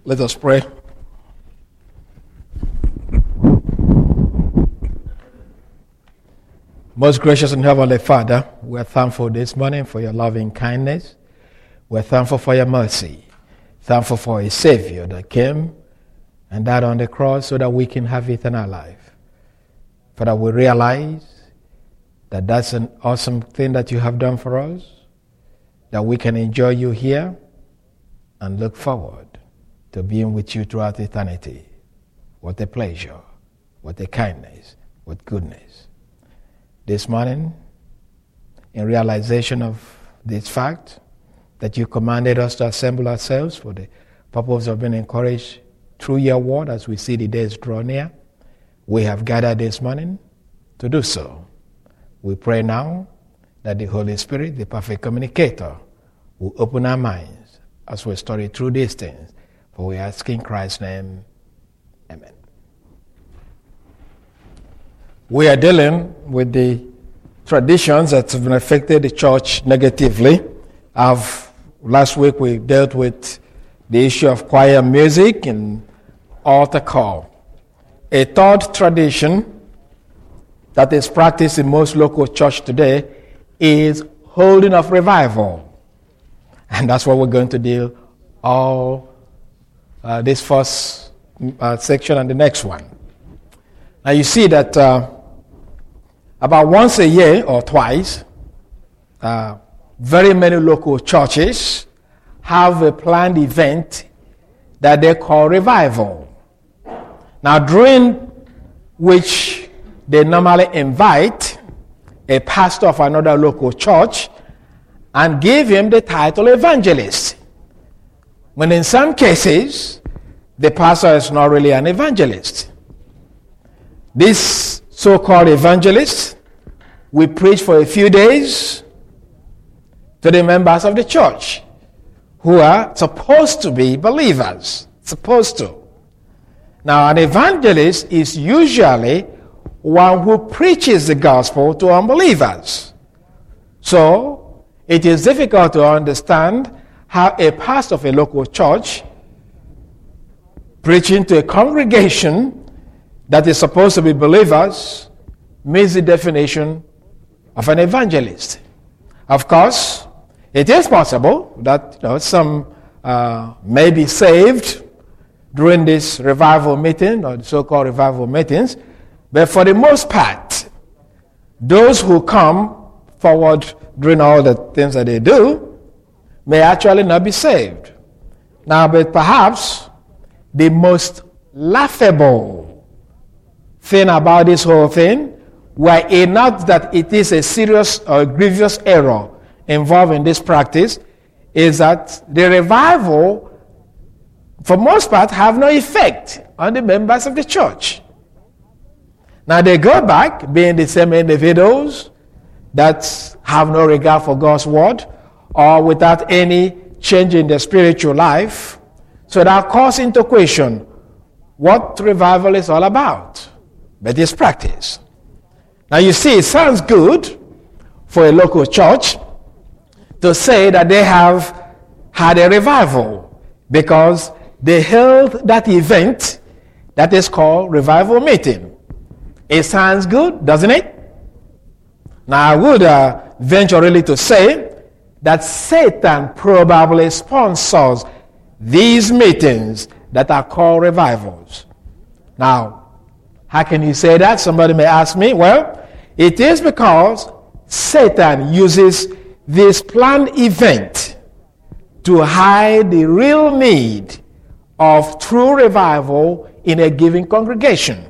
Let us pray. Most gracious and heavenly Father, we're thankful this morning for your loving kindness. We're thankful for your mercy. Thankful for a Savior that came and died on the cross so that we can have eternal life. Father, we realize that that's an awesome thing that you have done for us, that we can enjoy you here and look forward to being with you throughout eternity. What a pleasure, what a kindness, what goodness. This morning, in realization of this fact, that you commanded us to assemble ourselves for the purpose of being encouraged through your word as we see the days draw near, we have gathered this morning to do so. We pray now that the Holy Spirit, the perfect communicator, will open our minds as we study through these things. For we ask in Christ's name, amen. We are dealing with the traditions that have affected the church negatively. Last week we dealt with the issue of choir music and altar call. A third tradition that is practiced in most local church today is holding of revival. And that's what we're going to deal all this first section and the next one. Now you see that about once a year or twice, very many local churches have a planned event that they call revival. Now during which they normally invite a pastor of another local church and give him the title evangelist. When in some cases, the pastor is not really an evangelist. This so-called evangelist will preach for a few days to the members of the church who are supposed to be believers. Supposed to. Now, an evangelist is usually one who preaches the gospel to unbelievers. So, it is difficult to understand how a pastor of a local church preaching to a congregation that is supposed to be believers meets the definition of an evangelist. Of course, it is possible that some may be saved during this revival meeting or the so-called revival meetings, but for the most part, those who come forward during all the things that they do may actually not be saved. Now, but perhaps the most laughable thing about this whole thing, were it not that it is a serious or grievous error involved in this practice, is that the revival, for most part, have no effect on the members of the church. Now they go back being the same individuals that have no regard for God's word or without any change in their spiritual life. So that calls into question what revival is all about. But it's practice. Now you see, it sounds good for a local church to say that they have had a revival because they held that event that is called revival meeting. It sounds good, doesn't it? Now I would venture really to say that Satan probably sponsors these meetings that are called revivals. Now, how can you say that? Somebody may ask me. Well, it is because Satan uses this planned event to hide the real need of true revival in a given congregation.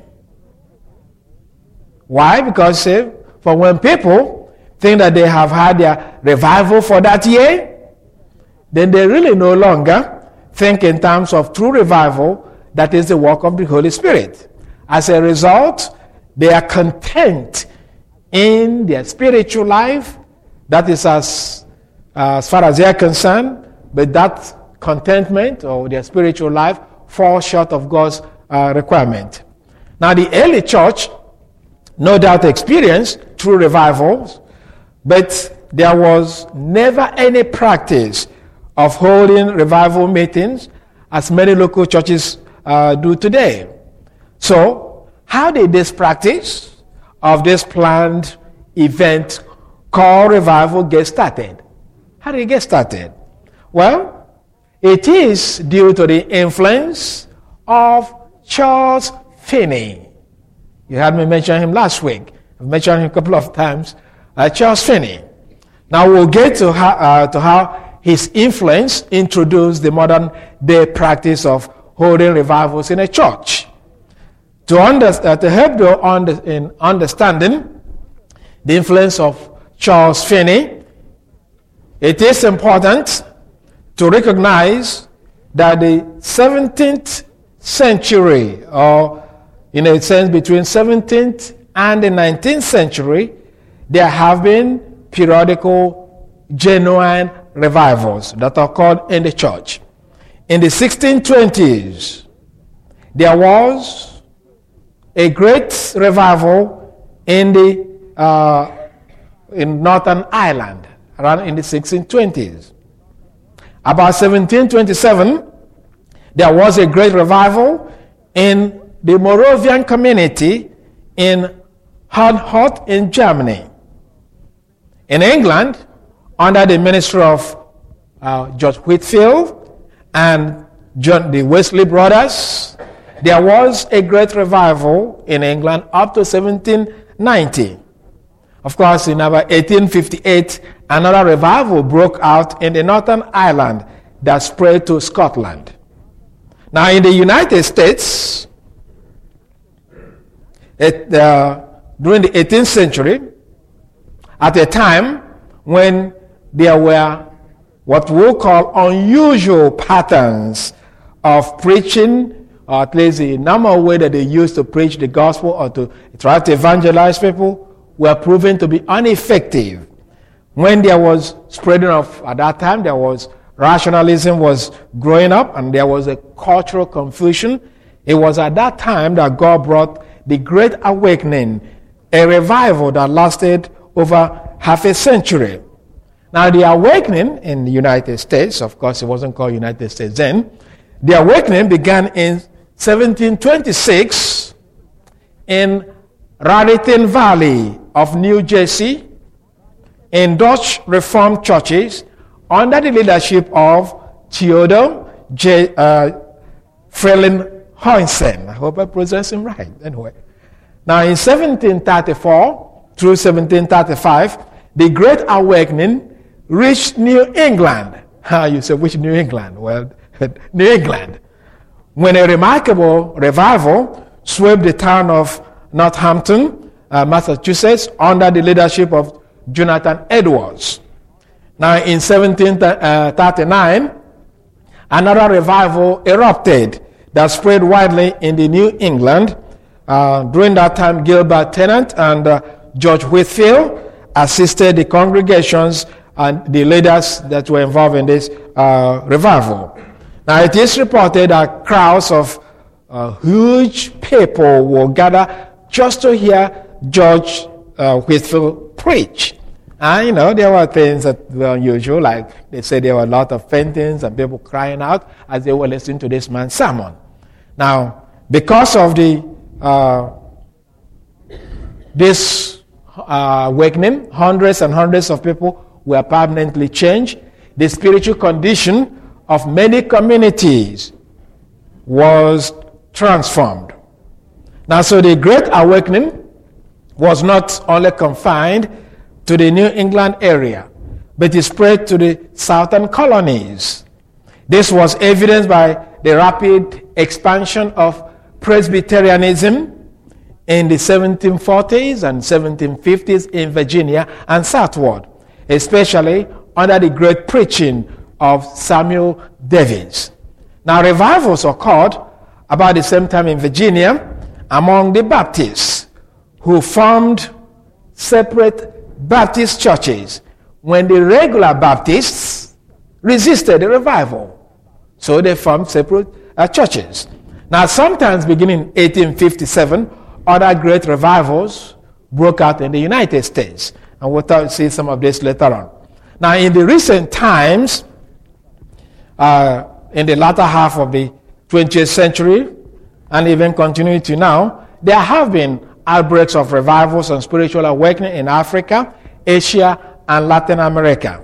Why? Because for when people think that they have had their revival for that year, then they really no longer think in terms of true revival that is the work of the Holy Spirit. As a result, they are content in their spiritual life. That is as far as they are concerned, but that contentment or their spiritual life falls short of God's requirement. Now, the early church no doubt experienced true revivals, but there was never any practice of holding revival meetings as many local churches do today. So, how did this practice of this planned event called revival get started? How did it get started? Well, it is due to the influence of Charles Finney. You heard me mention him last week. I've mentioned him a couple of times. Charles Finney. Now we'll get to how his influence introduced the modern day practice of holding revivals in a church. To help you in understanding the influence of Charles Finney, it is important to recognize that the 17th century, or in a sense between 17th and the 19th century, there have been periodical genuine revivals that occurred in the church. In the 1620s, there was a great revival in Northern Ireland, around in the 1620s. About 1727, there was a great revival in the Moravian community in Herrnhut in Germany. In England, under the ministry of George Whitefield and the Wesley brothers, there was a great revival in England up to 1790. Of course, in about 1858, another revival broke out in the Northern Ireland that spread to Scotland. Now, in the United States, during the 18th century, at a time when there were what we'll call unusual patterns of preaching, or at least the normal way that they used to preach the gospel or to try to evangelize people, were proven to be ineffective. When there was spreading of, at that time, there was rationalism was growing up and there was a cultural confusion. It was at that time that God brought the Great Awakening, a revival that lasted over half a century. Now, the awakening in the United States, of course, it wasn't called United States then. The awakening began in 1726 in Raritan Valley of New Jersey, in Dutch Reformed churches under the leadership of Theodore J. Frelinghuysen. I hope I pronounced him right. Anyway, now in 1734 through 1735, the Great Awakening reached New England. You say, which New England? Well, New England. When a remarkable revival swept the town of Northampton, Massachusetts, under the leadership of Jonathan Edwards. Now, in 1739, another revival erupted that spread widely in the New England. During that time, Gilbert Tennant and George Whitefield assisted the congregations and the leaders that were involved in this revival. Now, it is reported that crowds of huge people will gather just to hear George Whitefield preach. And, there were things that were unusual, like they said there were a lot of faintings and people crying out as they were listening to this man's sermon. Now, because of this awakening, hundreds and hundreds of people were permanently changed. The spiritual condition of many communities was transformed. Now, so the Great Awakening was not only confined to the New England area, but it spread to the southern colonies. This was evidenced by the rapid expansion of Presbyterianism in the 1740s and 1750s in Virginia and southward, especially under the great preaching of Samuel Davis. Now, revivals occurred about the same time in Virginia among the Baptists, who formed separate Baptist churches when the regular Baptists resisted the revival. So they formed separate churches. Now, sometimes beginning in 1857, other great revivals broke out in the United States. And we'll see some of this later on. Now, in the recent times, in the latter half of the 20th century, and even continuing to now, there have been outbreaks of revivals and spiritual awakening in Africa, Asia, and Latin America.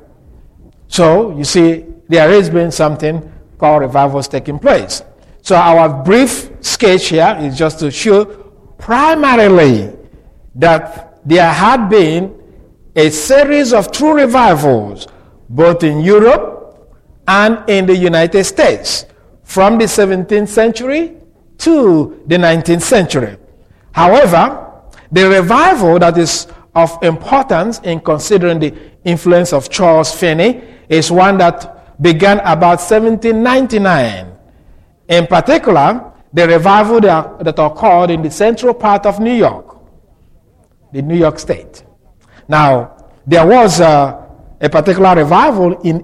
So, you see, there has been something called revivals taking place. So our brief sketch here is just to show primarily that there had been a series of true revivals both in Europe and in the United States from the 17th century to the 19th century. However, the revival that is of importance in considering the influence of Charles Finney is one that began about 1799. In particular, the revival that occurred in the central part of New York, the New York State. Now, there was a particular revival in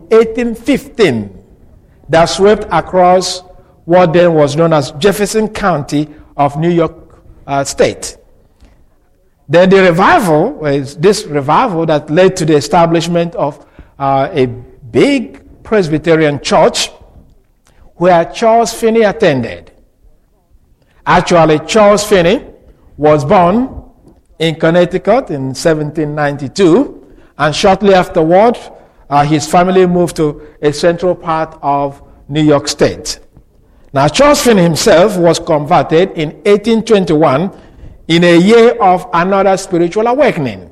1815 that swept across what then was known as Jefferson County of New York State. Then the revival was this revival that led to the establishment of a big Presbyterian church where Charles Finney attended. Actually, Charles Finney was born in Connecticut in 1792, and shortly afterward, his family moved to a central part of New York State. Now, Charles Finney himself was converted in 1821 in a year of another spiritual awakening.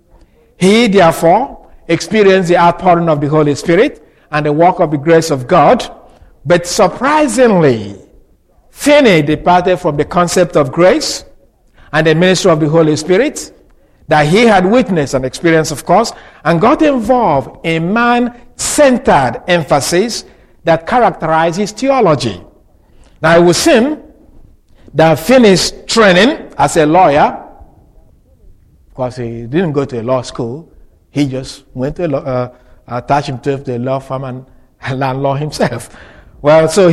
He, therefore, experienced the outpouring of the Holy Spirit and the work of the grace of God. But surprisingly, Finney departed from the concept of grace and the ministry of the Holy Spirit that he had witnessed and experienced, of course, and got involved in man-centered emphasis that characterized his theology. Now, it would seem that Finney's training as a lawyer, because he didn't go to a law school, he just went to attach himself to a law firm and learn law himself. Well, so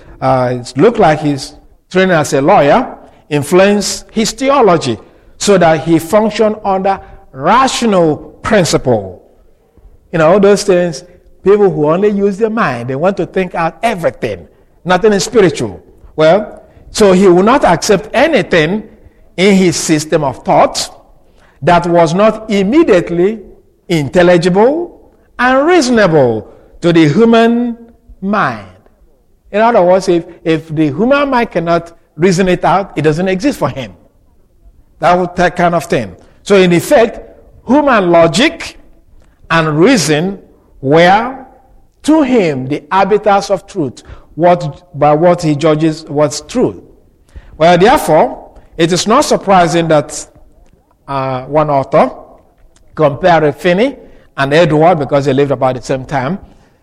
it looked like his training as a lawyer influenced his theology so that he functioned under rational principle. You know, all those things, people who only use their mind, they want to think out everything. Nothing is spiritual. Well, so he will not accept anything in his system of thought that was not immediately intelligible and reasonable to the human mind. In other words, if the human mind cannot reason it out, it doesn't exist for him. That kind of thing. So in effect, human logic and reason were to him the arbiters of truth, by what he judges was truth. Well, therefore, it is not surprising that one author compared Finney and Edward, because they lived about the same time.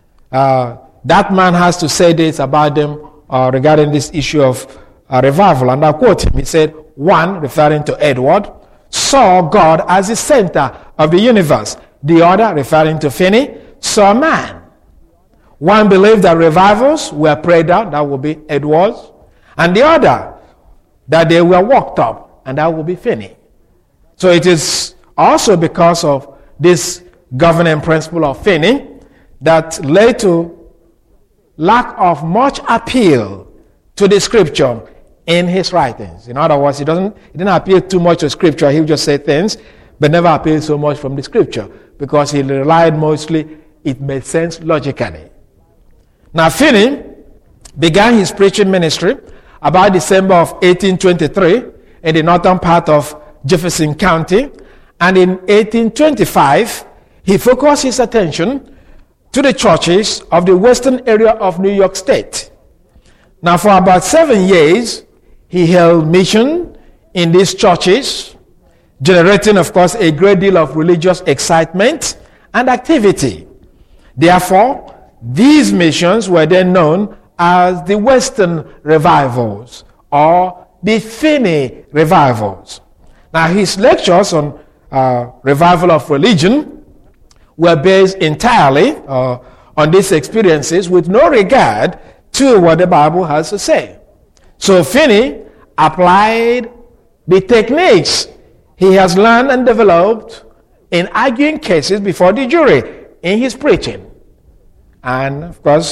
That man has to say this about them regarding this issue of revival. And I quote him. He said, one, referring to Edward, saw God as the center of the universe. The other, referring to Finney, saw man. One believed that revivals were prayed out, that would be Edwards. And the other, that they were worked up, and that would be Finney. So it is also because of this governing principle of Finney that led to lack of much appeal to the scripture in his writings. In other words, he didn't appeal too much to scripture. He would just say things, but never appealed so much from the scripture because he relied mostly, it made sense logically. Now, Finney began his preaching ministry about December of 1823 in the northern part of Jefferson County, and in 1825, he focused his attention to the churches of the western area of New York State. Now, for about 7 years, he held mission in these churches, generating, of course, a great deal of religious excitement and activity. Therefore, these missions were then known as the Western Revivals or the Finney Revivals. Now, his lectures on revival of religion were based entirely on these experiences with no regard to what the Bible has to say. So Finney applied the techniques he has learned and developed in arguing cases before the jury in his preaching. And of course,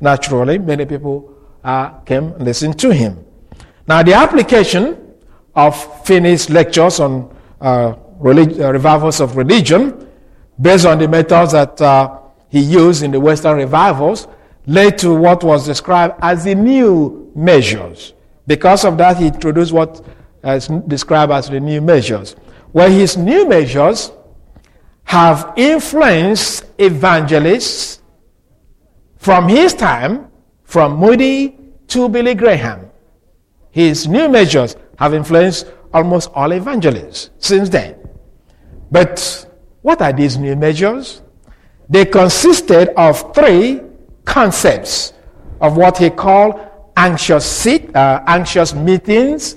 naturally, many people came and listened to him. Now, the application of Finney's lectures on revivals of religion, based on the methods that he used in the Western revivals, led to what was described as the new measures. Because of that, he introduced what is described as the new measures, where his new measures have influenced evangelists from his time, from Moody to Billy Graham. His new measures have influenced almost all evangelists since then. But what are these new measures? They consisted of three concepts of what he called anxious meetings,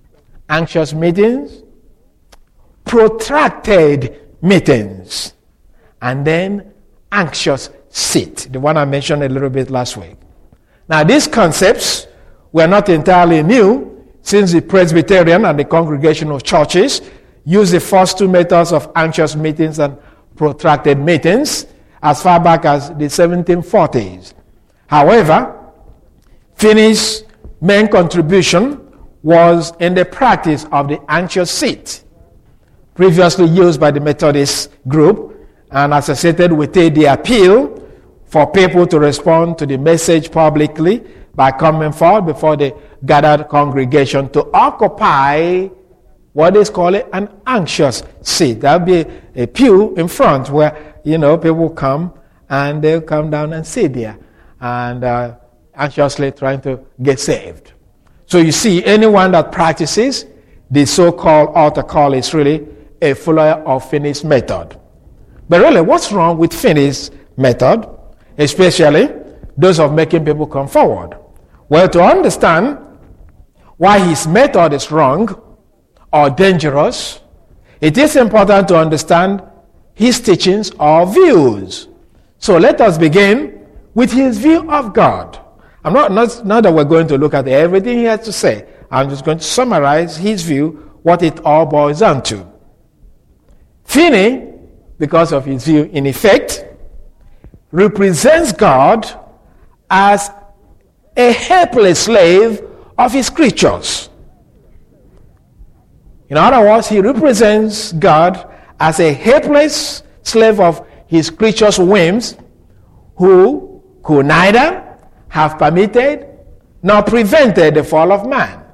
protracted meetings, and then anxious seat, the one I mentioned a little bit last week. Now, these concepts were not entirely new, since the Presbyterian and the Congregational churches used the first two methods of anxious meetings and protracted meetings as far back as the 1740s. However, Finney's main contribution was in the practice of the anxious seat, previously used by the Methodist group and associated with it the appeal for people to respond to the message publicly by coming forward before the gathered congregation to occupy what is called an anxious seat. There will be a pew in front where, people come and they'll come down and sit there and anxiously trying to get saved. So you see, anyone that practices the so-called altar call is really a follower of Finney's method. But really, what's wrong with Finney's method, especially those of making people come forward? Well, to understand why his method is wrong or dangerous, it is important to understand his teachings or views. So let us begin with his view of God. I'm not that we're going to look at everything he has to say. I'm just going to summarize his view, what it all boils down to. Finney, because of his view, in effect, represents God as a helpless slave of his creatures. In other words, he represents God as a helpless slave of his creatures' whims, who could neither have permitted nor prevented the fall of man.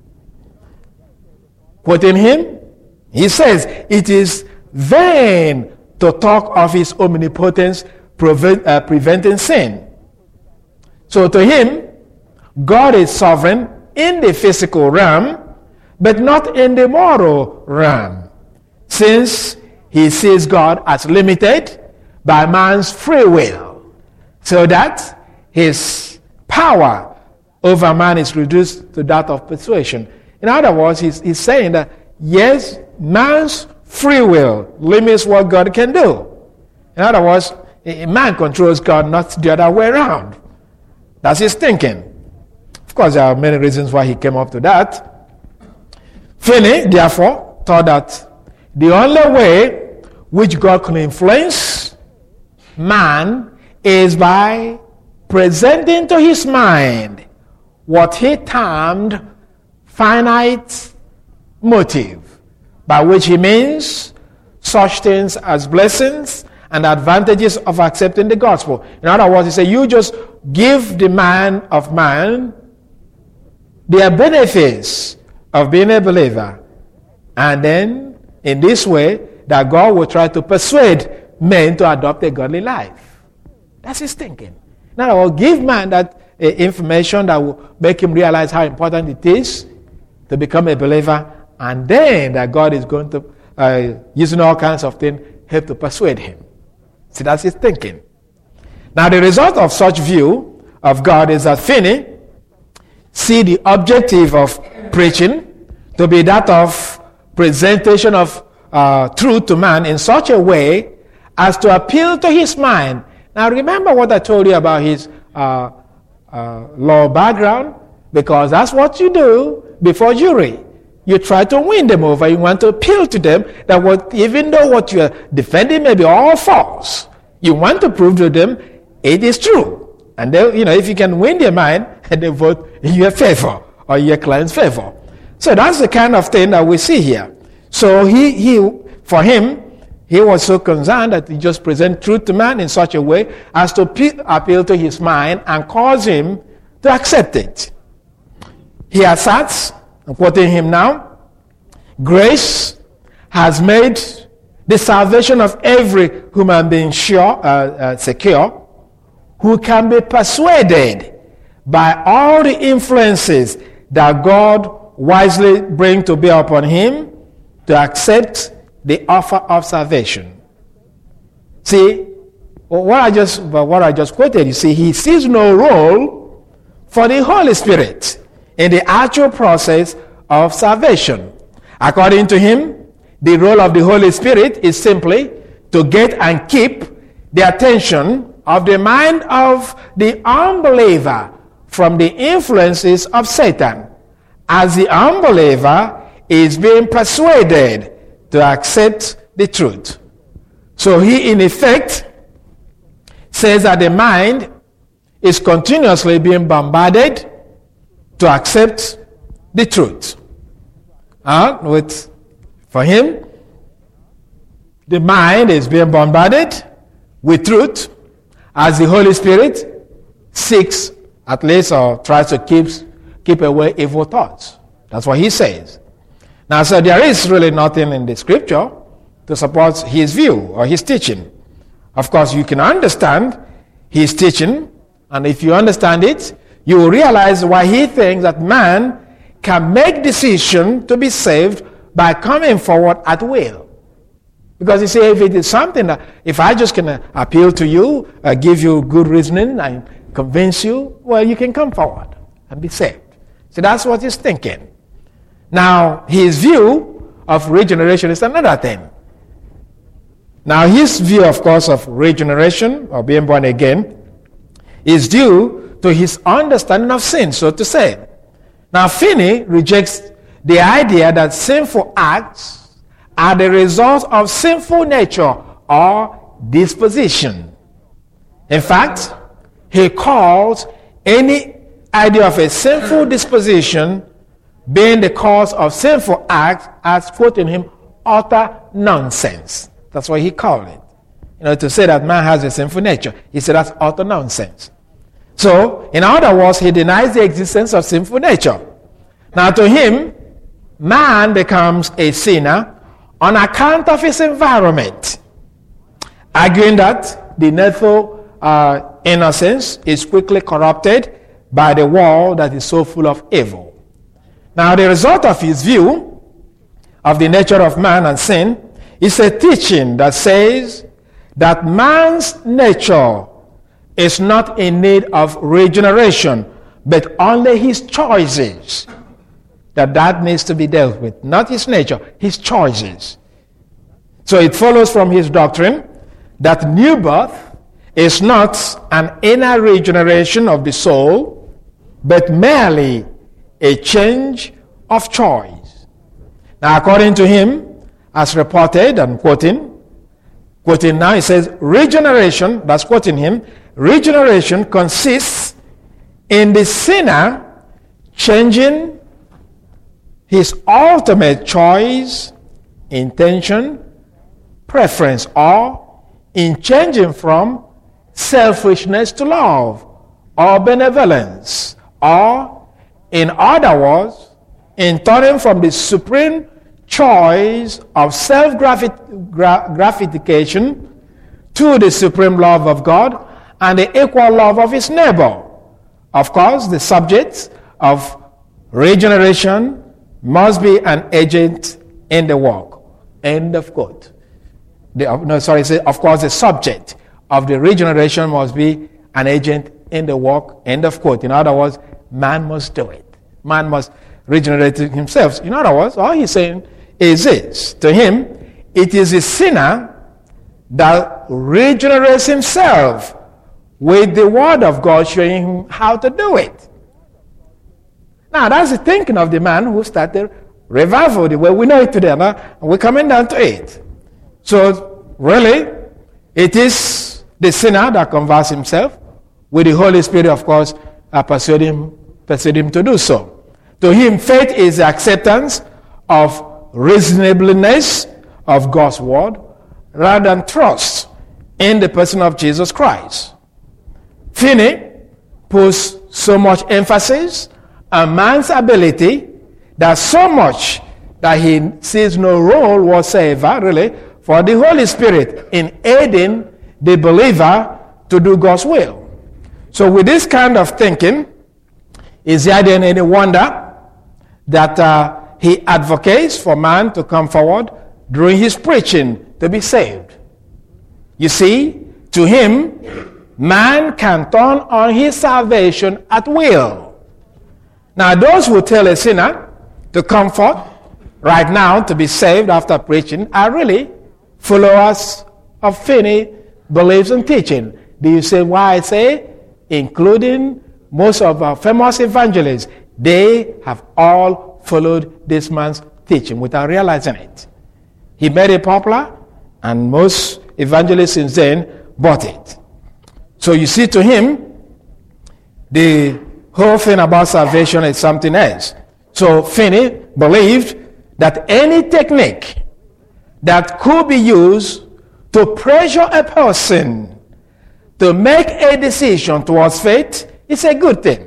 Quoting him, he says, "It is vain to talk of his omnipotence preventing sin." So to him, God is sovereign in the physical realm, but not in the moral realm, since he sees God as limited by man's free will, so that his power over man is reduced to that of persuasion. In other words, he's saying that, yes, man's free will limits what God can do. In other words, man controls God, not the other way around. That's his thinking. Of course, there are many reasons why he came up to that. Finney, therefore, thought that the only way which God can influence man is by presenting to his mind what he termed finite motive, by which he means such things as blessings and advantages of accepting the gospel. In other words, he said, you just give the man of man the benefits of being a believer, and then in this way that God will try to persuade men to adopt a godly life. That's his thinking. In other words, give man that information that will make him realize how important it is to become a believer, and then that God is going to, using all kinds of things, help to persuade him. See, that's his thinking. Now, the result of such view of God is that Finney see the objective of preaching to be that of presentation of truth to man in such a way as to appeal to his mind. Now, remember what I told you about his law background, because that's what you do before jury. You try to win them over. You want to appeal to them that even though what you are defending may be all false, you want to prove to them it is true. And they, if you can win their mind, they vote in your favor or your client's favor. So that's the kind of thing that we see here. So for him, he was so concerned that he just present truth to man in such a way as to appeal to his mind and cause him to accept it. He asserts, I'm quoting him now, grace has made the salvation of every human being secure, who can be persuaded by all the influences that God wisely bring to bear upon him to accept the offer of salvation. See, what I just quoted, you see, he sees no role for the Holy Spirit in the actual process of salvation. According to him, the role of the Holy Spirit is simply to get and keep the attention of the mind of the unbeliever from the influences of Satan, as the unbeliever is being persuaded to accept the truth. So he, in effect, says that the mind is continuously being bombarded to accept the truth. For him, the mind is being bombarded with truth as the Holy Spirit seeks, at least, or tries to keep away evil thoughts. That's what he says. Now, so there is really nothing in the scripture to support his view or his teaching. Of course, you can understand his teaching, and if you understand it, you will realize why he thinks that man can make decision to be saved by coming forward at will. Because you see, if it is something that, if I just can appeal to you, give you good reasoning, and convince you, well, you can come forward and be saved. So that's what he's thinking. Now, his view of regeneration is another thing. Now, his view, of course, of regeneration, or being born again, is due to his understanding of sin, so to say. Now, Finney rejects the idea that sinful acts are the result of sinful nature or disposition. In fact, he calls any idea of a sinful disposition being the cause of sinful acts, as quoting him, utter nonsense. That's what he called it. To say that man has a sinful nature, he said that's utter nonsense. So, in other words, he denies the existence of sinful nature. Now, to him, man becomes a sinner on account of his environment, arguing that the natural innocence is quickly corrupted by the world that is so full of evil. Now, the result of his view of the nature of man and sin is a teaching that says that man's nature is not in need of regeneration, but only his choices. That needs to be dealt with. Not his nature, his choices. So it follows from his doctrine that new birth is not an inner regeneration of the soul, but merely a change of choice. Now, according to him, as reported, and quoting now, he says, regeneration, that's quoting him, regeneration consists in the sinner changing his ultimate choice, intention, preference, or in changing from selfishness to love or benevolence, or in other words, in turning from the supreme choice of self-gratification to the supreme love of God and the equal love of his neighbor. Of course, the subject of regeneration must be an agent in the work. End of quote. Of course, the subject of the regeneration must be an agent in the work. End of quote. In other words, man must do it. Man must regenerate himself. In other words, all he's saying is this. To him, it is the sinner that regenerates himself with the word of God showing him how to do it. Now, that's the thinking of the man who started revival the way we know it today. Now, and we're coming down to it. So, really, it is the sinner that converts himself with the Holy Spirit, of course, persuade him to do so. To him, faith is the acceptance of reasonableness of God's word rather than trust in the person of Jesus Christ. Finney puts so much emphasis on man's ability that so much that he sees no role whatsoever, really, for the Holy Spirit in aiding the believer to do God's will. So with this kind of thinking, is there then any wonder that he advocates for man to come forward during his preaching to be saved? You see, to him, man can turn on his salvation at will. Now, those who tell a sinner to come forth right now to be saved after preaching are really followers of Finney beliefs and teaching. Do you say why I say? Including most of our famous evangelists, they have all followed this man's teaching without realizing it. He made it popular, and most evangelists since then bought it. So you see, to him, the whole thing about salvation is something else. So Finney believed that any technique that could be used to pressure a person to make a decision towards faith is a good thing.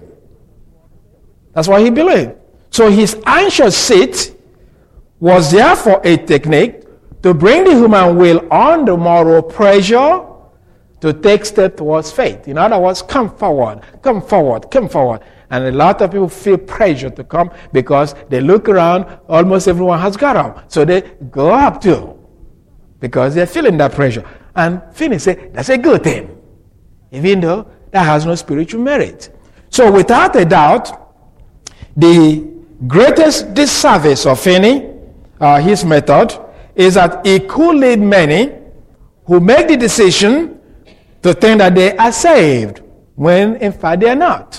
That's what he believed. So his anxious seat was therefore a technique to bring the human will under moral pressure to take steps towards faith. In other words, come forward, come forward, come forward. And a lot of people feel pressure to come because they look around, almost everyone has got up. So they go up too because they're feeling that pressure. And Finney said, that's a good thing, even though that has no spiritual merit. So without a doubt, the greatest disservice of Finney, his method, is that he could lead many who make the decision to think that they are saved, when in fact they are not.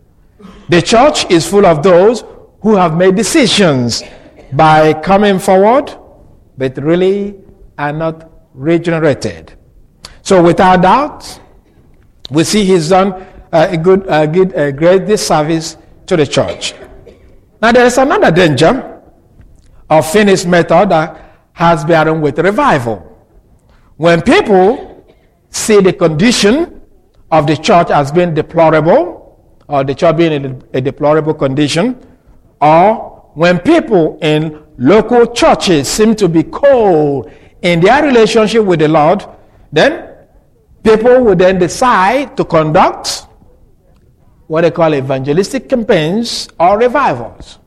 The church is full of those who have made decisions by coming forward, but really are not regenerated. So without doubt, we see he's done a great disservice to the church. Now there is another danger of Finney's method that has bearing with revival. When people see the condition of the church as being deplorable, or the church being in a deplorable condition, or when people in local churches seem to be cold in their relationship with the Lord, then people will then decide to conduct what they call evangelistic campaigns or revivals.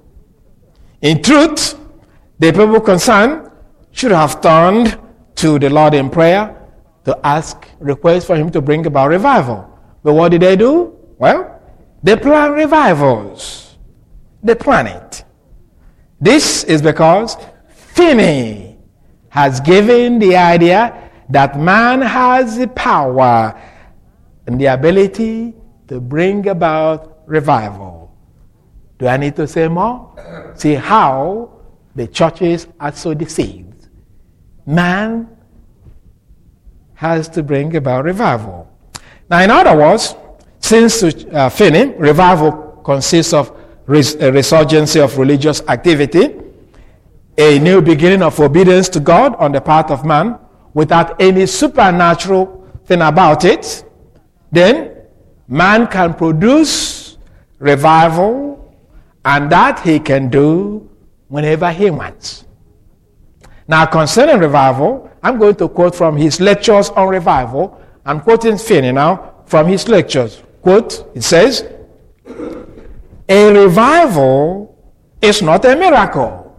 In truth, the people concerned should have turned to the Lord in prayer to ask, request for him to bring about revival. But what did they do? Well, they plan revivals. They plan it. This is because Finney has given the idea that man has the power and the ability to bring about revival. Do I need to say more? See how the churches are so deceived. Man has to bring about revival. Now, in other words, since Finney, revival consists of a resurgence of religious activity, a new beginning of obedience to God on the part of man without any supernatural thing about it, then man can produce revival, and that he can do whenever he wants. Now, concerning revival, I'm going to quote from his lectures on revival. I'm quoting Finney now from his lectures. Quote, it says, a revival is not a miracle,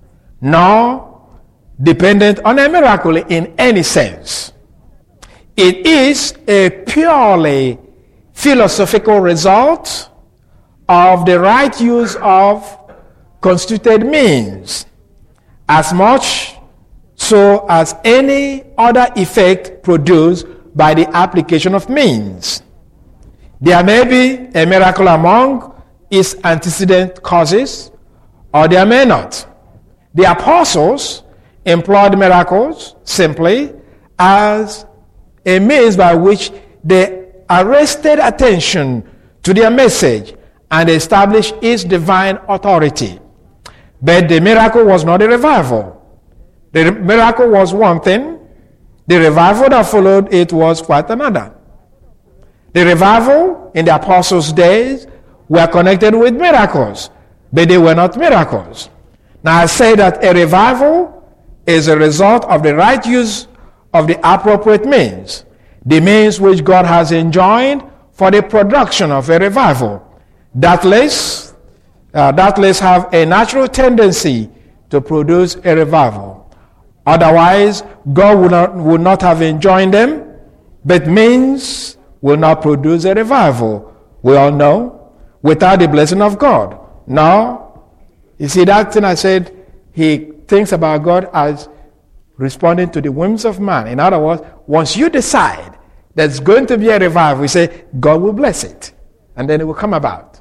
nor dependent on a miracle in any sense. It is a purely philosophical result of the right use of constituted means, as much so as any other effect produced by the application of means. There may be a miracle among its antecedent causes, or there may not. The apostles employed miracles simply as a means by which they arrested attention to their message and established its divine authority. But the miracle was not a revival. The miracle was one thing. The revival that followed it was quite another. The revival in the apostles' days were connected with miracles, but they were not miracles. Now I say that a revival is a result of the right use of the appropriate means, the means which God has enjoined for the production of a revival. Doubtless have a natural tendency to produce a revival. Otherwise, God would not have enjoined them, but means will not produce a revival. We all know, without the blessing of God. Now, you see that thing I said, he thinks about God as responding to the whims of man. In other words, once you decide there's going to be a revival, we say, God will bless it. And then it will come about.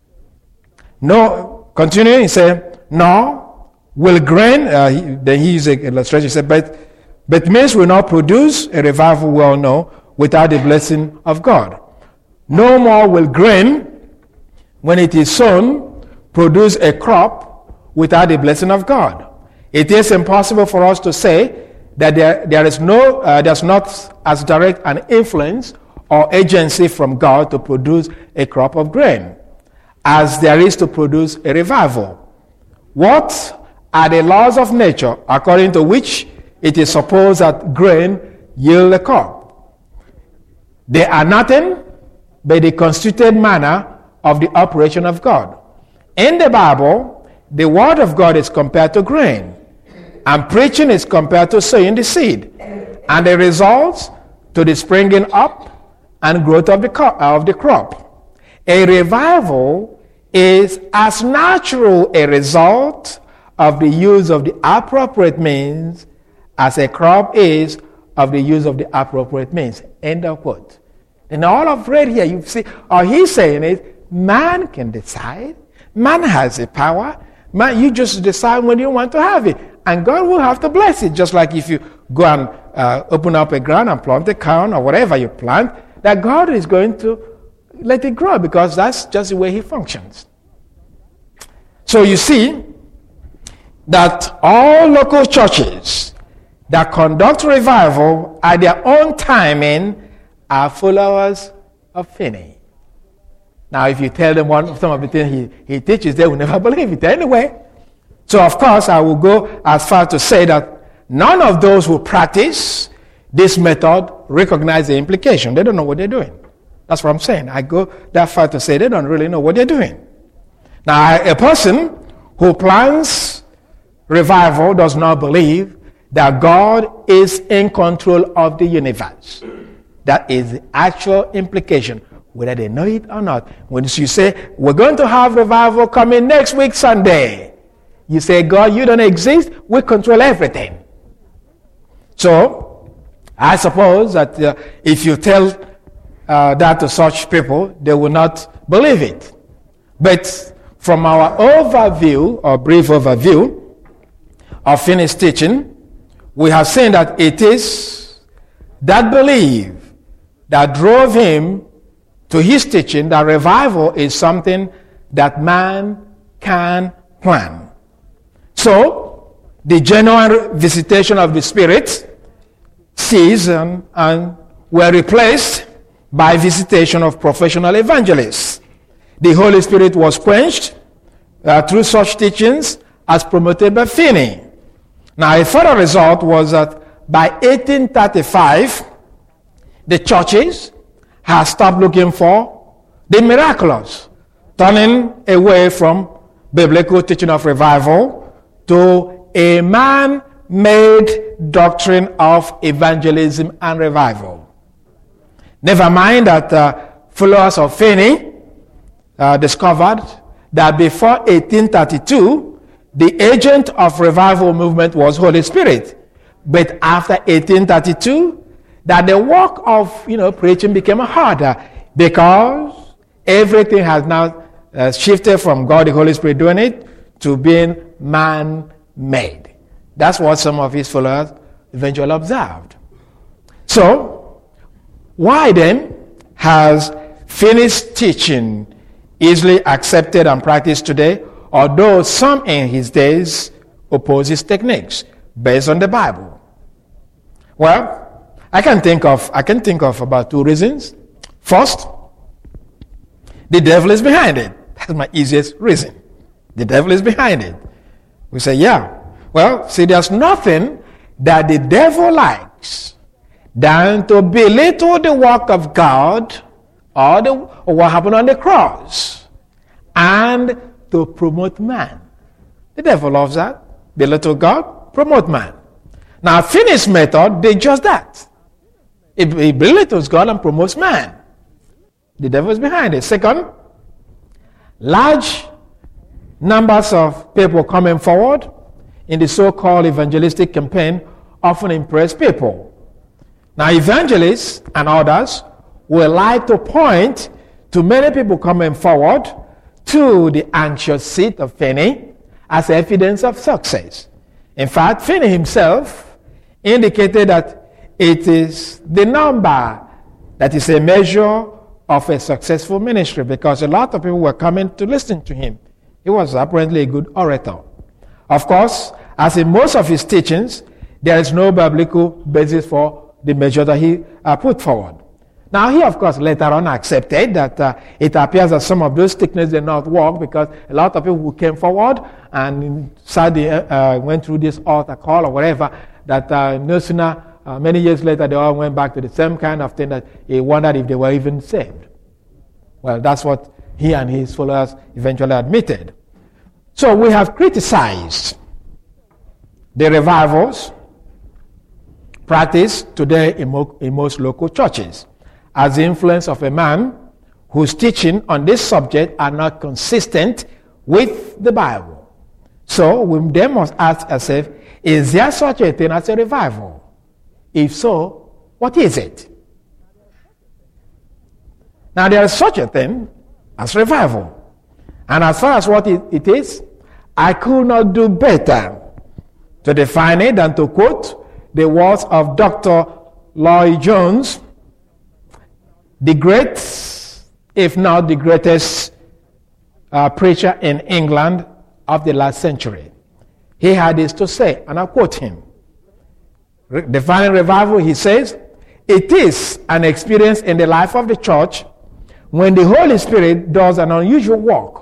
No, continuing, he said, no, will grain, then he used an illustration, he said, but means will not produce a revival, we all know, without the blessing of God. No more will grain, when it is sown, produce a crop without the blessing of God. It is impossible for us to say that there's not as direct an influence or agency from God to produce a crop of grain as there is to produce a revival. What are the laws of nature according to which it is supposed that grain yield a crop? They are nothing but the constituted manner of the operation of God. In the Bible, the word of God is compared to grain, and preaching is compared to sowing the seed, and the results to the springing up and growth of the crop. A revival is as natural a result of the use of the appropriate means as a crop is of the use of the appropriate means. End of quote. And all I've read here, you see, all he's saying is, man can decide. Man has the power. Man, you just decide when you want to have it. And God will have to bless it. Just like if you go and open up a ground and plant a corn or whatever you plant, that God is going to let it grow because that's just the way he functions. So you see that all local churches that conduct revival at their own timing are followers of Finney. Now, if you tell them some of the things he teaches, they will never believe it anyway. So, of course, I will go as far to say that none of those who practice this method recognize the implication. They don't know what they're doing. That's what I'm saying. I go that far to say they don't really know what they're doing. Now, a person who plans revival does not believe that God is in control of the universe. That is the actual implication, whether they know it or not. When you say, we're going to have revival coming next week Sunday, you say, God, you don't exist, we control everything. So, I suppose that if you tell that to such people, they will not believe it. But from our overview, or brief overview, of Finney's teaching, we have seen that it is that belief that drove him to his teaching that revival is something that man can plan. So, the genuine visitation of the Spirit ceased and were replaced by visitation of professional evangelists. The Holy Spirit was quenched through such teachings as promoted by Finney. Now, a further result was that by 1835, the churches had stopped looking for the miraculous, turning away from biblical teaching of revival to a man-made doctrine of evangelism and revival. Never mind that followers of Finney discovered that before 1832, the agent of revival movement was Holy Spirit. But after 1832, that the work of preaching became harder because everything has now shifted from God, the Holy Spirit doing it, to being man-made. That's what some of his followers eventually observed. So, why then has Finney's teaching easily accepted and practiced today, although some in his days oppose his techniques based on the Bible? Well, I can think of about 2 reasons. First, the devil is behind it. That's my easiest reason. The devil is behind it. We say, yeah. Well, see, there's nothing that the devil likes than to belittle the work of God or what happened on the cross and to promote man. The devil loves that. Belittle God, promote man. Now, Finney's method did just that. He belittles God and promotes man. The devil is behind it. Second, large numbers of people coming forward in the so-called evangelistic campaign often impress people. Now, evangelists and others will like to point to many people coming forward to the anxious seat of Finney as evidence of success. In fact, Finney himself indicated that it is the number that is a measure of a successful ministry, because a lot of people were coming to listen to him. He was apparently a good orator. Of course, as in most of his teachings, there is no biblical basis for the measure that he put forward. Now, he, of course, later on accepted that it appears that some of those techniques did not work, because a lot of people who came forward and went through this altar call or whatever, that no sooner, many years later, they all went back to the same kind of thing that he wondered if they were even saved. Well, that's what he and his followers eventually admitted. So we have criticized the revivals practiced today in most local churches as the influence of a man whose teaching on this subject are not consistent with the Bible. So we then must ask ourselves, is there such a thing as a revival? If so, what is it? Now, there is such a thing as revival. And as far as what it is, I could not do better to define it than to quote the words of Dr. Lloyd Jones, the great, if not the greatest preacher in England of the last century. He had this to say, and I'll quote him. Defining revival, he says, it is an experience in the life of the church when the Holy Spirit does an unusual work.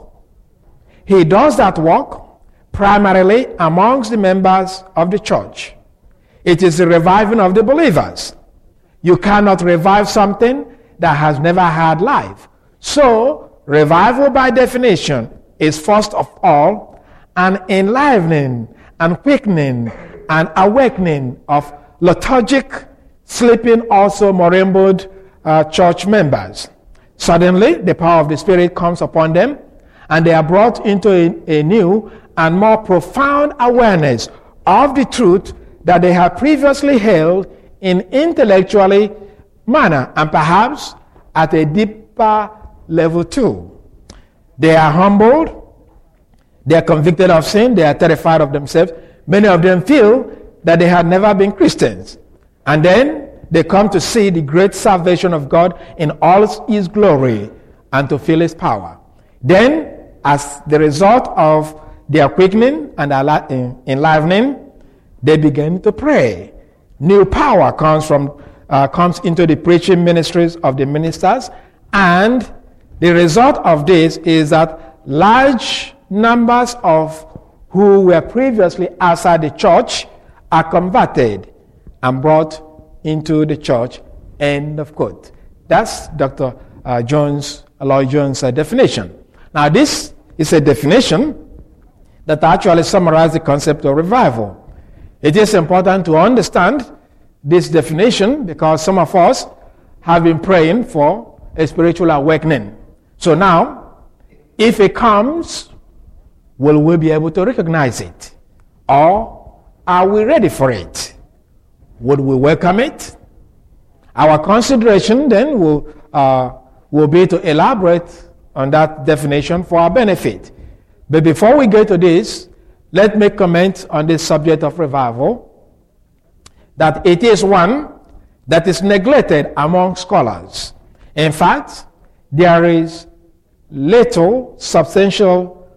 He does that work primarily amongst the members of the church. It is the reviving of the believers. You cannot revive something that has never had life. So, revival by definition is first of all an enlivening and quickening and awakening of lethargic, sleeping, also moribund church members. Suddenly, the power of the Spirit comes upon them, and they are brought into a new and more profound awareness of the truth that they have previously held in intellectually manner, and perhaps at a deeper level too. They are humbled, they are convicted of sin, they are terrified of themselves. Many of them feel that they had never been Christians. And then they come to see the great salvation of God in all His glory and to feel His power. Then, as the result of their quickening and enlivening, they begin to pray. New power comes into the preaching ministries of the ministers, and the result of this is that large numbers of who were previously outside the church are converted and brought into the church. End of quote. That's Dr. Lloyd Jones' definition. Now, this is a definition that actually summarizes the concept of revival. It is important to understand this definition because some of us have been praying for a spiritual awakening. So now, if it comes, will we be able to recognize it? Or are we ready for it? Would we welcome it? Our consideration then will be to elaborate on that definition for our benefit. But before we get to this, let me comment on this subject of revival, that it is one that is neglected among scholars. In fact, there's really no substantial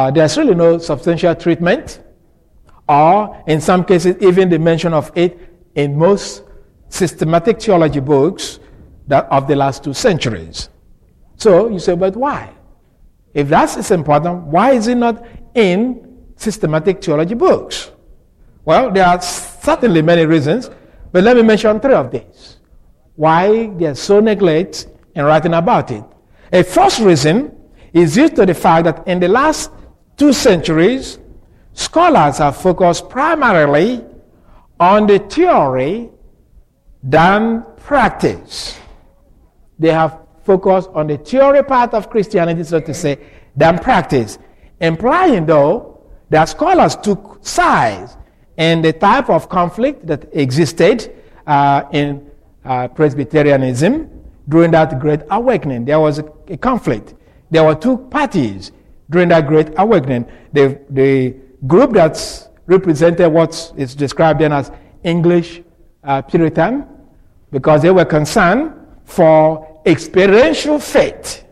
treatment, or in some cases even the mention of it in most systematic theology books of the last 2 centuries. So you say, but why? If that is important, why is it not in systematic theology books? Well, there are certainly many reasons, but let me mention 3 of these. Why there's so neglect in writing about it. A first reason is due to the fact that in the last 2 centuries, scholars have focused primarily on the theory than practice. They have focused on the theory part of Christianity, so to say, than practice. Implying, though, that scholars took sides in the type of conflict that existed in Presbyterianism during that Great Awakening. There was a conflict. There were 2 parties during that Great Awakening. The group that's represented what is described then as English Puritan, because they were concerned for experiential faith.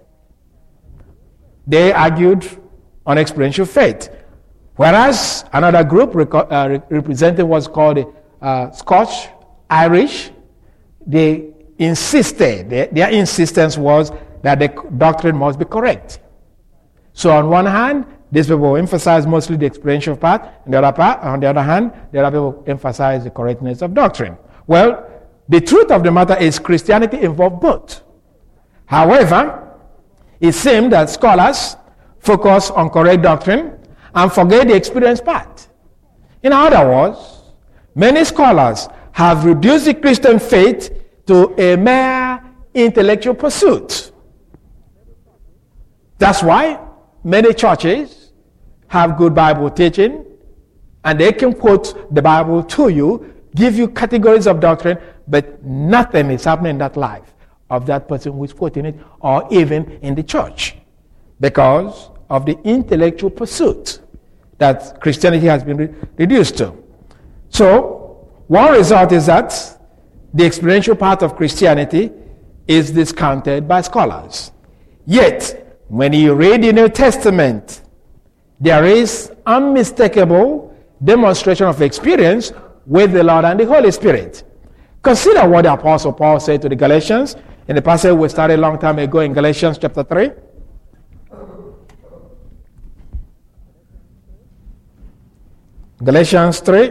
They argued on experiential faith. Whereas another group represented what's called the Scotch Irish, they insisted, their insistence was that the doctrine must be correct. So on one hand, these people emphasize mostly the experiential part, and on the other hand, the other people emphasize the correctness of doctrine. Well, the truth of the matter is Christianity involved both. However, it seemed that scholars focus on correct doctrine and forget the experience part. In other words, many scholars have reduced the Christian faith to a mere intellectual pursuit. That's why many churches have good Bible teaching, and they can quote the Bible to you, give you categories of doctrine, but nothing is happening in that life of that person who is quoting it, or even in the church, because of the intellectual pursuit that Christianity has been reduced to. So, one result is that the experiential part of Christianity is discounted by scholars. Yet, when you read the New Testament, there is unmistakable demonstration of experience with the Lord and the Holy Spirit. Consider what the Apostle Paul said to the Galatians in the passage we started a long time ago in Galatians chapter 3. Galatians 3.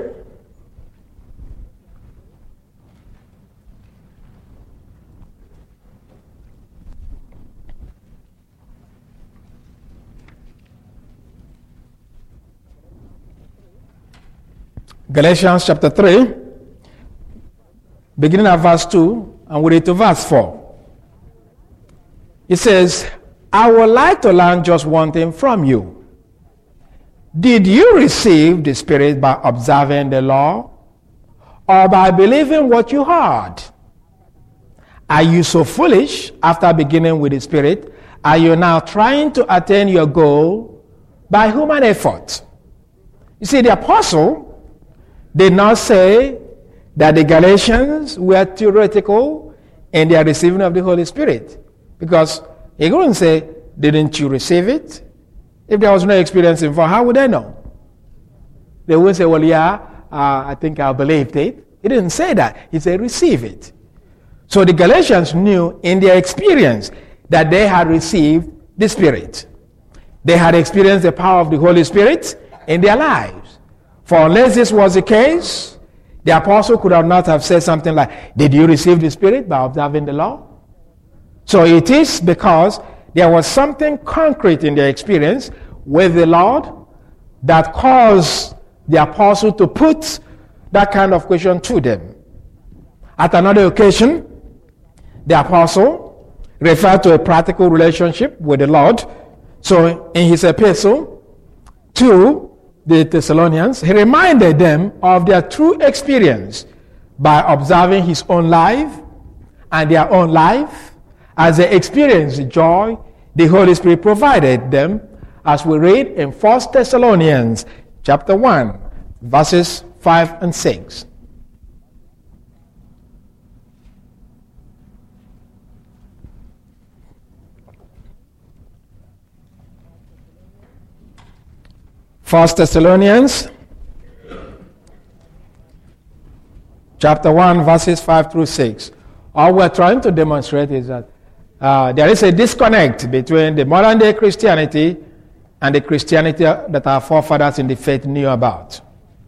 Galatians chapter 3, beginning at verse 2, and we read to verse 4. It says, I would like to learn just one thing from you. Did you receive the Spirit by observing the law, or by believing what you heard? Are you so foolish after beginning with the Spirit? Are you now trying to attain your goal by human effort? You see, the apostle did not say that the Galatians were theoretical in their receiving of the Holy Spirit, because he wouldn't say, didn't you receive it? If there was no experience involved, how would they know? They would say, well, yeah, I think I believed it. He didn't say that. He said, receive it. So the Galatians knew in their experience that they had received the Spirit. They had experienced the power of the Holy Spirit in their lives. For unless this was the case, the apostle could not have said something like, did you receive the Spirit by observing the law? So it is because there was something concrete in their experience with the Lord that caused the apostle to put that kind of question to them. At another occasion, the apostle referred to a practical relationship with the Lord. So in his epistle to the Thessalonians, he reminded them of their true experience by observing his own life and their own life as they experienced the joy the Holy Spirit provided them, as we read in 1 Thessalonians chapter 1, verses 5 and 6. 1 Thessalonians chapter 1, verses 5 through 6. All we're trying to demonstrate is that there is a disconnect between the modern day Christianity and the Christianity that our forefathers in the faith knew about.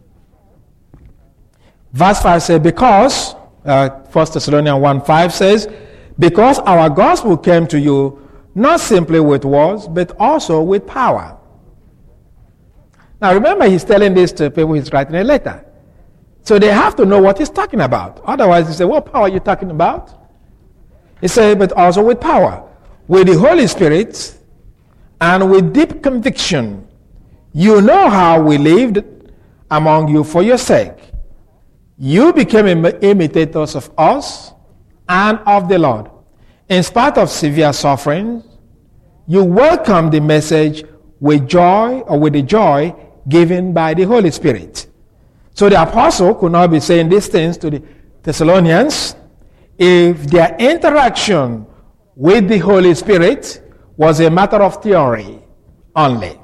Verse 5 says, because, 1 Thessalonians 1:5 says, because our gospel came to you not simply with words, but also with power. Now remember, he's telling this to people he's writing a letter. So they have to know what he's talking about. Otherwise, they say, what power are you talking about? He said, but also with power, with the Holy Spirit, and with deep conviction. You know how we lived among you for your sake. You became imitators of us and of the Lord. In spite of severe sufferings, you welcomed the message with joy, or with the joy given by the Holy Spirit. So the apostle could not be saying these things to the Thessalonians if their interaction with the Holy Spirit was a matter of theory only.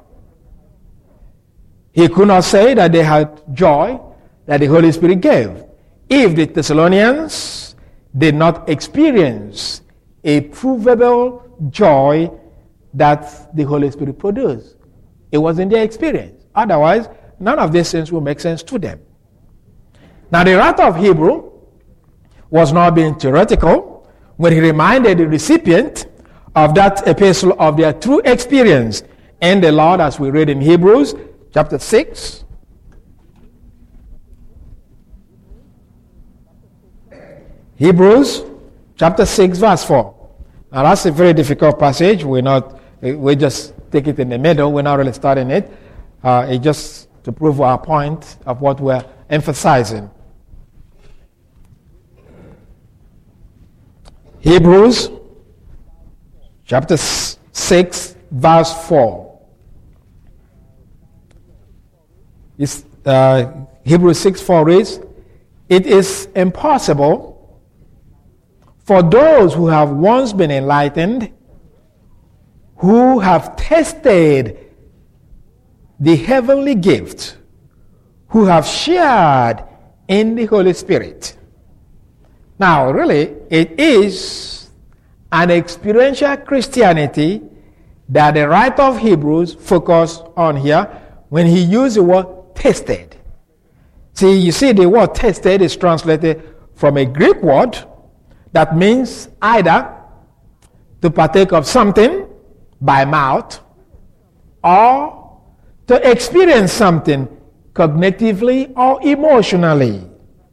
He could not say that they had joy that the Holy Spirit gave if the Thessalonians did not experience a provable joy that the Holy Spirit produced. It was in their experience. Otherwise, none of these things will make sense to them. Now, the writer of Hebrew was not being theoretical when he reminded the recipient of that epistle of their true experience in the Lord, as we read in Hebrews chapter 6. Hebrews chapter 6, verse 4. Now, that's a very difficult passage. We just take it in the middle. We're not really studying it. It's just to prove our point of what we're emphasizing. Hebrews chapter 6, verse 4. Hebrews 6, 4 reads, it is impossible for those who have once been enlightened, who have tasted the heavenly gift, who have shared in the Holy Spirit. Now, really, it is an experiential Christianity that the writer of Hebrews focused on here when he used the word tasted. See, you see, the word tasted is translated from a Greek word that means either to partake of something by mouth or to experience something cognitively or emotionally.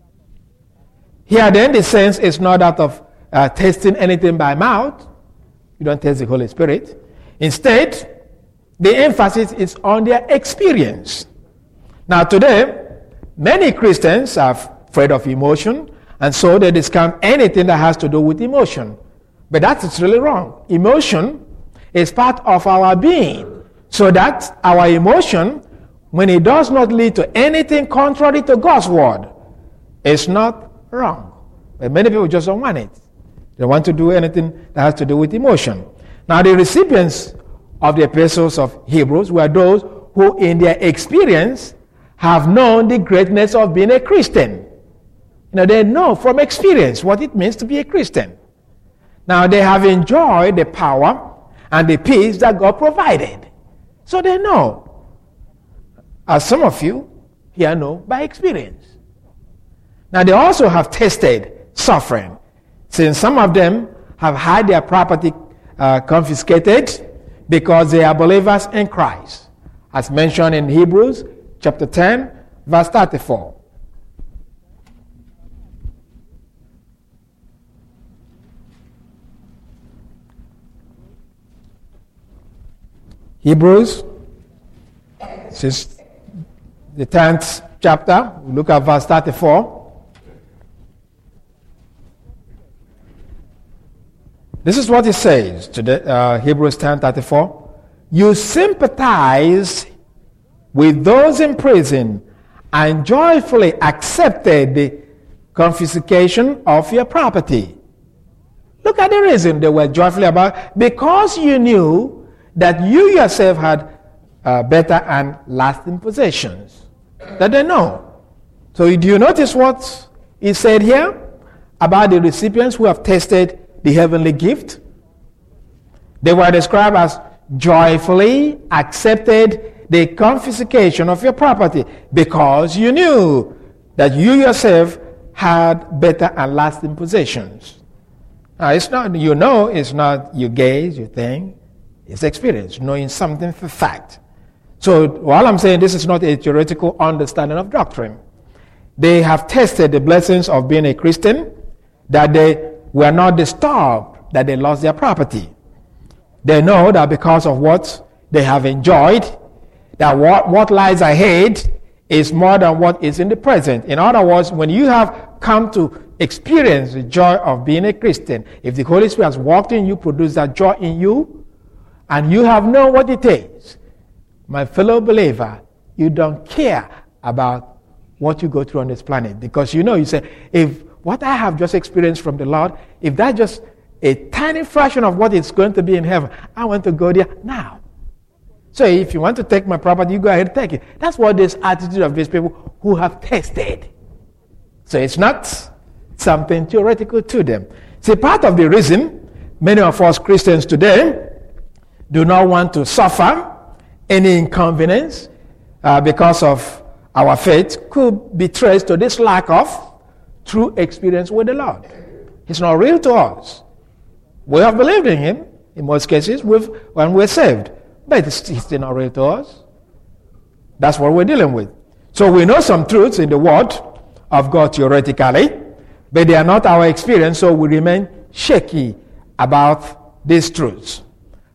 Here then the sense is not that of tasting anything by mouth. You don't taste the Holy Spirit. Instead, the emphasis is on their experience. Now today, many Christians are afraid of emotion, and so they discount anything that has to do with emotion. But that's really wrong. Emotion is part of our being, so that our emotion, when it does not lead to anything contrary to God's word, is not wrong. But many people just don't want it. They want to do anything that has to do with emotion. Now, the recipients of the epistles of Hebrews were those who, in their experience, have known the greatness of being a Christian. They know from experience what it means to be a Christian. Now, they have enjoyed the power and the peace that God provided. So they know. As some of you here know by experience. Now, they also have tasted suffering, since some of them have had their property confiscated because they are believers in Christ, as mentioned in Hebrews chapter 10, verse 34. Hebrews, this is the 10th chapter. We look at verse 34. This is what it says to Hebrews 10:34. You sympathize with those in prison and joyfully accepted the confiscation of your property. Look at the reason they were joyfully about. Because you knew that you yourself had better and lasting possessions that they know. So do you notice what is said here about the recipients who have tasted the heavenly gift? They were described as joyfully accepted the confiscation of your property because you knew that you yourself had better and lasting possessions. Now, it's not, it's not you gaze, you think, it's experience, knowing something for fact. So while I'm saying this is not a theoretical understanding of doctrine, they have tested the blessings of being a Christian, that they were not disturbed, that they lost their property. They know that because of what they have enjoyed, that what lies ahead is more than what is in the present. In other words, when you have come to experience the joy of being a Christian, if the Holy Spirit has walked in you, produced that joy in you, and you have known what it is, my fellow believer, you don't care about what you go through on this planet. Because you say, if what I have just experienced from the Lord, if that's just a tiny fraction of what it's going to be in heaven, I want to go there now. So if you want to take my property, you go ahead and take it. That's what this attitude of these people who have tasted. So it's not something theoretical to them. See, part of the reason many of us Christians today do not want to suffer any inconvenience because of our faith could be traced to this lack of true experience with the Lord. It's not real to us. We have believed in Him in most cases when we're saved, but it's still not real to us. That's what we're dealing with. So we know some truths in the Word of God theoretically, but they are not our experience, so we remain shaky about these truths.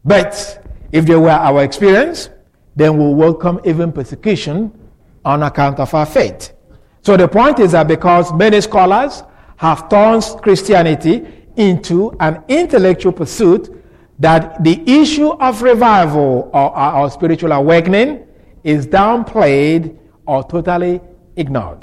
But if they were our experience, then we'll welcome even persecution on account of our faith. So the point is that because many scholars have turned Christianity into an intellectual pursuit, that the issue of revival or spiritual awakening is downplayed or totally ignored.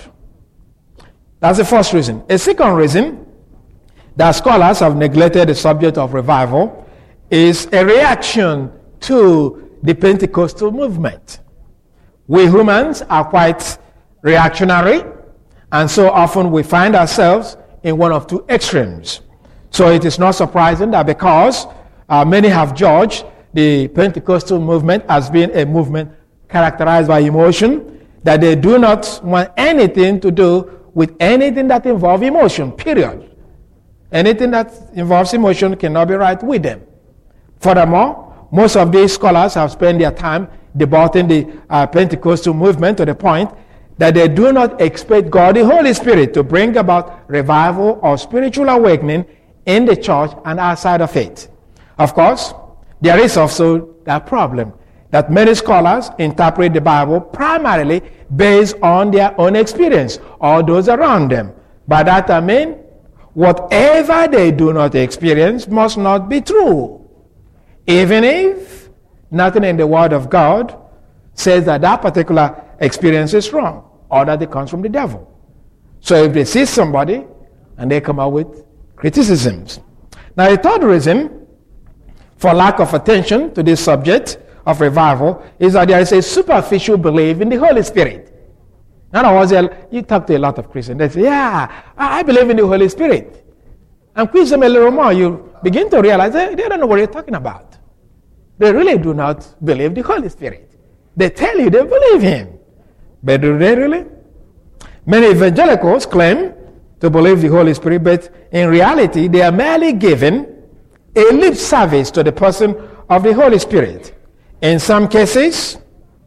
That's the first reason. A second reason that scholars have neglected the subject of revival is a reaction to the Pentecostal movement. We humans are quite reactionary, and so often we find ourselves in one of two extremes. So it is not surprising that because many have judged the Pentecostal movement as being a movement characterized by emotion, that they do not want anything to do with anything that involves emotion, period. Anything that involves emotion cannot be right with them. Furthermore, most of these scholars have spent their time debating the Pentecostal movement to the point that they do not expect God, the Holy Spirit, to bring about revival or spiritual awakening in the church and outside of it. Of course, there is also that problem that many scholars interpret the Bible primarily based on their own experience or those around them. By that I mean, whatever they do not experience must not be true, even if nothing in the Word of God says that that particular experience is wrong or that it comes from the devil. So if they see somebody and they come out with criticisms. Now, the third reason for lack of attention to this subject of revival is that there is a superficial belief in the Holy Spirit. In other words, you talk to a lot of Christians, they say, yeah, I believe in the Holy Spirit. And quiz them a little more, you begin to realize they don't know what you're talking about. They really do not believe the Holy Spirit. They tell you they believe Him. But do they really? Many evangelicals claim to believe the Holy Spirit, but in reality, they are merely giving a lip service to the person of the Holy Spirit. In some cases,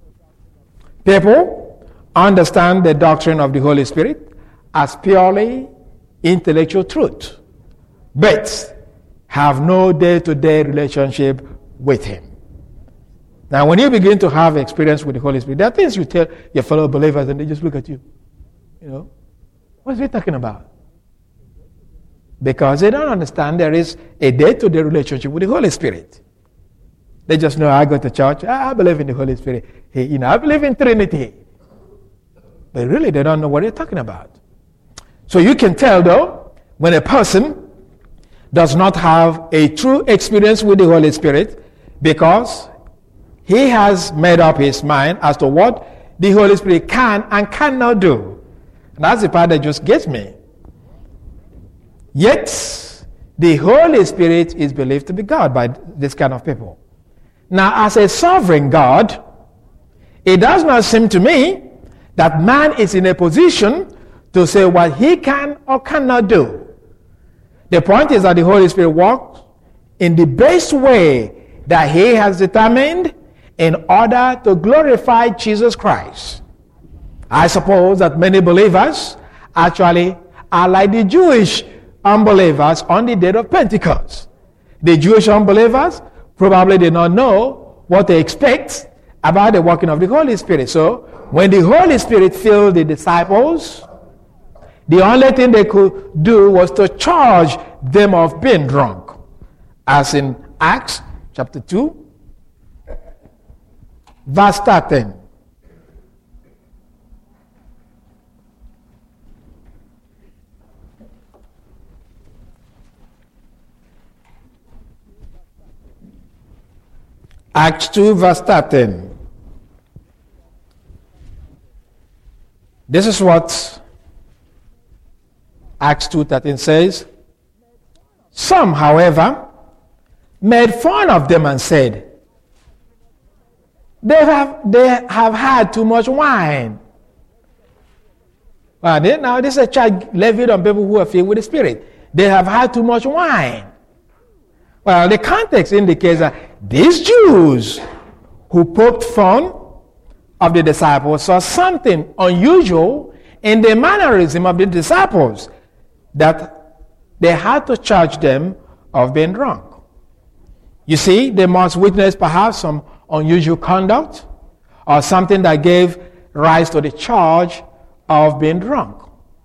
people understand the doctrine of the Holy Spirit as purely intellectual truth, but have no day-to-day relationship with Him. Now, when you begin to have experience with the Holy Spirit, there are things you tell your fellow believers and they just look at you. What's he talking about? Because they don't understand there is a day-to-day relationship with the Holy Spirit. They just know, I go to church, I believe in the Holy Spirit. Hey, I believe in Trinity. But really, they don't know what they're talking about. So you can tell, though, when a person does not have a true experience with the Holy Spirit, because he has made up his mind as to what the Holy Spirit can and cannot do. And that's the part that just gets me. Yet, the Holy Spirit is believed to be God by this kind of people. Now, as a sovereign God, it does not seem to me that man is in a position to say what he can or cannot do. The point is that the Holy Spirit works in the best way that he has determined in order to glorify Jesus Christ. I suppose that many believers actually are like the Jewish unbelievers on the day of Pentecost. The Jewish unbelievers probably did not know what to expect about the working of the Holy Spirit. So, when the Holy Spirit filled the disciples, the only thing they could do was to charge them of being drunk. As in Acts chapter 2, verse 13. Acts 2, verse 13. This is what Acts 2:13 says. Some, however, made fun of them and said, they have had too much wine. Well, now this is a charge levied on people who are filled with the Spirit. They have had too much wine. Well, the context indicates that these Jews who poked fun of the disciples saw something unusual in the mannerism of the disciples that they had to charge them of being drunk. You see, they must witness perhaps some unusual conduct or something that gave rise to the charge of being drunk.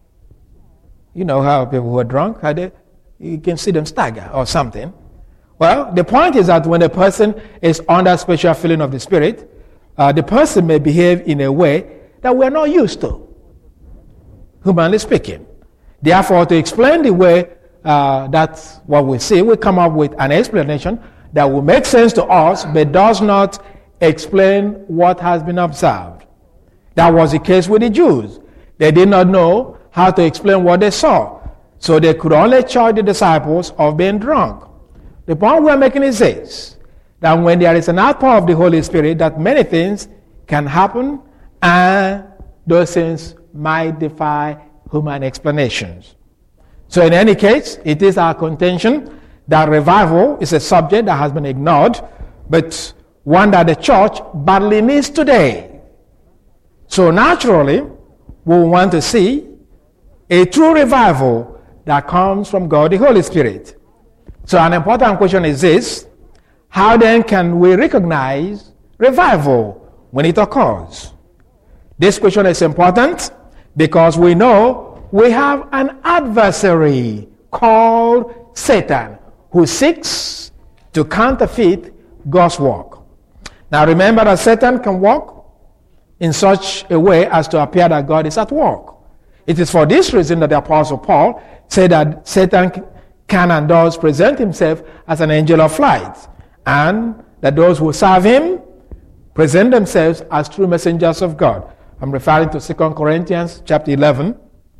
You know how people who are drunk, you can see them stagger or something. Well, the point is that when a person is under special filling of the Spirit, the person may behave in a way that we're not used to, humanly speaking. Therefore, to explain the way that's what we see, we come up with an explanation that will make sense to us, but does not explain what has been observed. That was the case with the Jews. They did not know how to explain what they saw, so they could only charge the disciples of being drunk. The point we're making is this, that when there is an outpour of the Holy Spirit, that many things can happen, and those things might defy human explanations. So in any case, it is our contention that revival is a subject that has been ignored, but one that the church badly needs today. So naturally, we want to see a true revival that comes from God the Holy Spirit. So an important question is this: how then can we recognize revival when it occurs? This question is important because we know we have an adversary called Satan who seeks to counterfeit God's work. Now remember that Satan can work in such a way as to appear that God is at work. It is for this reason that the Apostle Paul said that Satan can and does present himself as an angel of light, and that those who serve him present themselves as true messengers of God. I'm referring to 2 Corinthians chapter 11.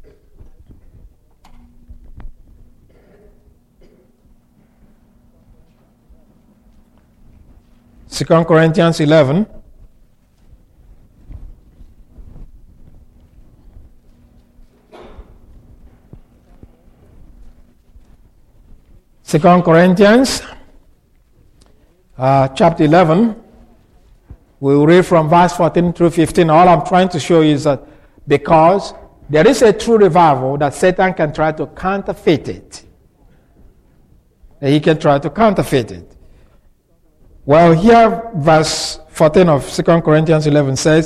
Second Corinthians 11. Second Corinthians chapter 11. We'll read from verse 14 through 15. All I'm trying to show you is that because there is a true revival, that Satan can try to counterfeit it. That he can try to counterfeit it. Well, here verse 14 of 2 Corinthians 11 says,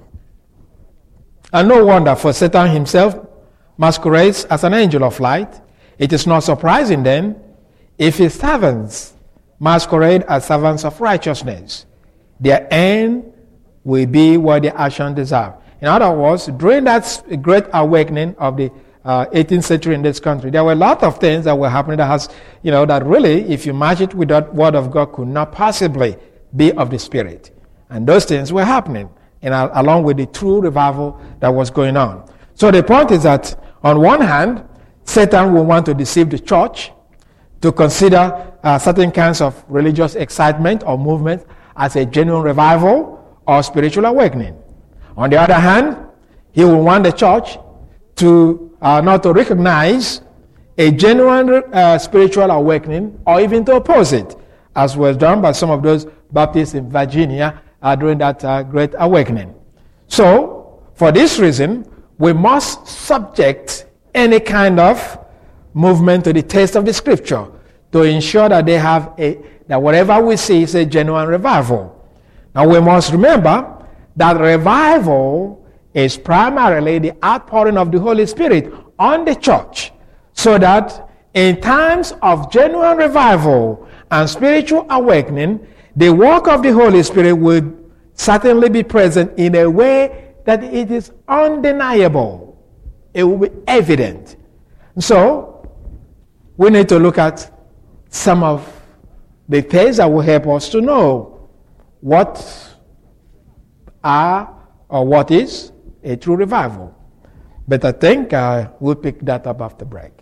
"And no wonder, for Satan himself masquerades as an angel of light. It is not surprising then if his servants masquerade as servants of righteousness. Their end will be what their action deserve." In other words, during that great awakening of the 18th century in this country, there were a lot of things that were happening that really, if you match it with that word of God, could not possibly be of the Spirit. And those things were happening, and along with the true revival that was going on. So the point is that, on one hand, Satan will want to deceive the church to consider certain kinds of religious excitement or movement as a genuine revival or spiritual awakening. On the other hand, he will want the church to not to recognize a genuine spiritual awakening, or even to oppose it, as was done by some of those Baptists in Virginia during that great awakening. So, for this reason, we must subject any kind of movement to the taste of the Scripture to ensure that they have that whatever we see is a genuine revival. Now, we must remember that revival is primarily the outpouring of the Holy Spirit on the church, so that in times of genuine revival and spiritual awakening, the work of the Holy Spirit will certainly be present in a way that it is undeniable. It will be evident. So, we need to look at some of the things that will help us to know what are or what is a true revival. But I think we'll pick that up after break.